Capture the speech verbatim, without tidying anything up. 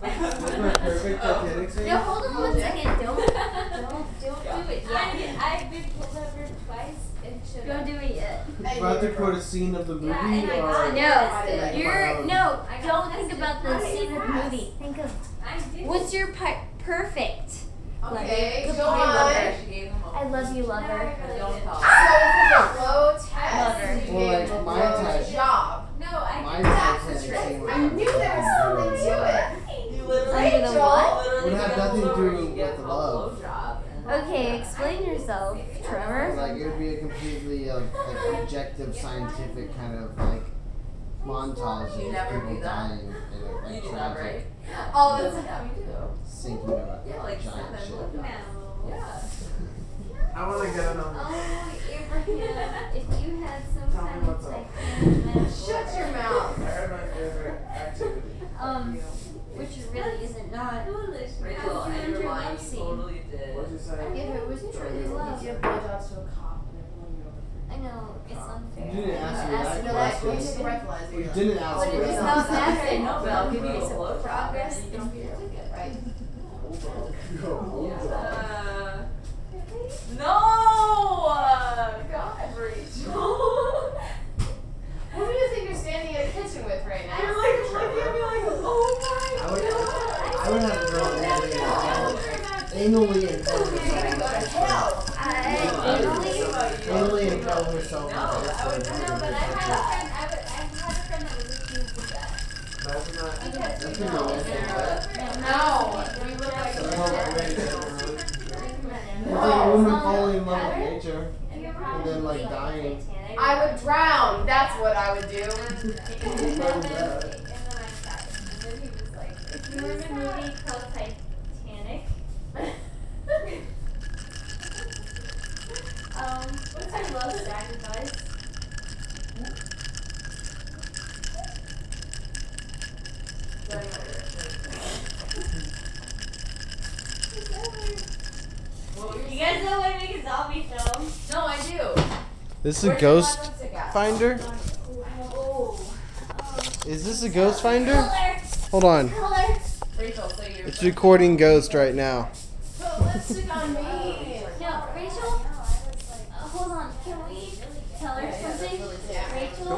perfect Titanic scene? No, hold on one second. Don't, don't, don't do it yet. I, I've been pulled over twice and should Don't do it yet. About to quote a scene of the movie? Yeah, and I or got No, you're Wow. no. I got Don't think tested. about the I scene of the passed. movie. Think of I did. what's your pi- perfect. Okay, Like, go I love on. her. She gave him a I love you, lover. No, don't tell. So it's a low test. Lover. You Well, gave like, a my low type- job. No, I My did. That's Titanic the trick. scene was I knew there was something to it. You literally Under the what? literally Would have get nothing to pulled over, do you get with a love. blowjob, and- Okay, explain yourself, Trevor. Like, it would be a completely uh, like objective, scientific kind of like montage You of never people do that. dying in a like, You do that, right? tragic All the time. Yeah, we do. sinking of a Yeah, like giant seven ship. blowjobs. Yeah. I want to get another. Oh, Abraham, if you had some Tell me kind of what's up. Titanic Shut your mouth. I had my favorite activity. um, which really isn't not. Foolish. Rachel, you and learned you're your lying, love you scene. totally did. What'd you say? If it was truly love. You give blowjobs to a cop and everyone you I know, it's unfair. You didn't ask me Ask that me know that that you question. took a breathalyzer. You didn't ask But me it does that. not matter. No, but I'll give you a It's a blowjob. progress and then you don't get your ticket. Right. Uh, no! Uh, God, Rachel. Who do you think you're standing in a kitchen with right now? You're like looking at me like, oh I my would, God. I would have to go anally and tell You're gonna go to hell. I herself. Anally and tell herself. No, I would- No, but I had a friend. I, would, I had a friend that was accused of that. That's not. Because That's we pretty know romantic. No. You look like So a how jerk. great is it? It's No. like a woman falling in love with nature. And you're And then like dying. I would drown. That's what I would do. And then, and then I died. And then he was like, If you were in a movie called Titanic, um, what's your love sacrifice? You guys know what make a zombie film? No, I do. This Where's your lipstick at? finder? Oh. Is this a ghost finder? Color. Hold on. Color. Rachel, so you're. It's recording ghost right now. Put lipstick on me.